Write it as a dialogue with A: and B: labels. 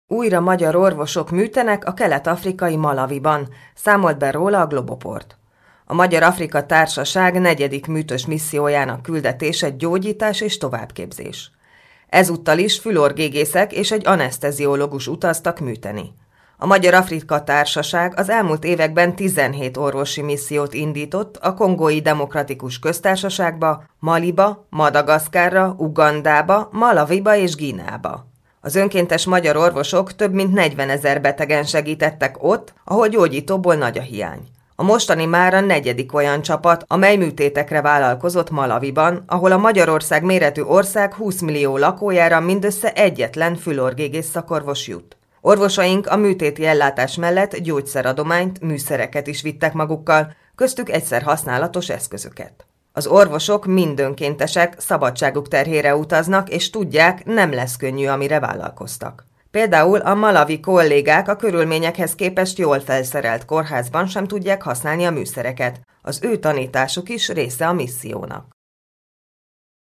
A: Újra magyar orvosok műtenek a kelet-afrikai Malawiban, számolt be róla a Globoport. A Magyar-Afrika Társaság 4. műtös missziójának küldetése gyógyítás és továbbképzés. Ezúttal is fülorgégészek és egy aneszteziológus utaztak műteni. A Magyar-Afrika Társaság az elmúlt években 17 orvosi missziót indított a Kongói Demokratikus Köztársaságba, Maliba, Madagaszkárra, Ugandába, Malawiba és Guineába. Az önkéntes magyar orvosok több mint 40 000 betegen segítettek ott, ahol gyógyítóból nagy a hiány. A mostani már a 4. olyan csapat, amely műtétekre vállalkozott Malawiban, ahol a Magyarország méretű ország 20 millió lakójára mindössze egyetlen fülorgégész szakorvos jut. Orvosaink a műtéti ellátás mellett gyógyszeradományt, műszereket is vittek magukkal, köztük egyszer használatos eszközöket. Az orvosok mind önkéntesek, szabadságuk terhére utaznak, és tudják, nem lesz könnyű, amire vállalkoztak. Például a malawi kollégák a körülményekhez képest jól felszerelt kórházban sem tudják használni a műszereket. Az ő tanításuk is része a missziónak.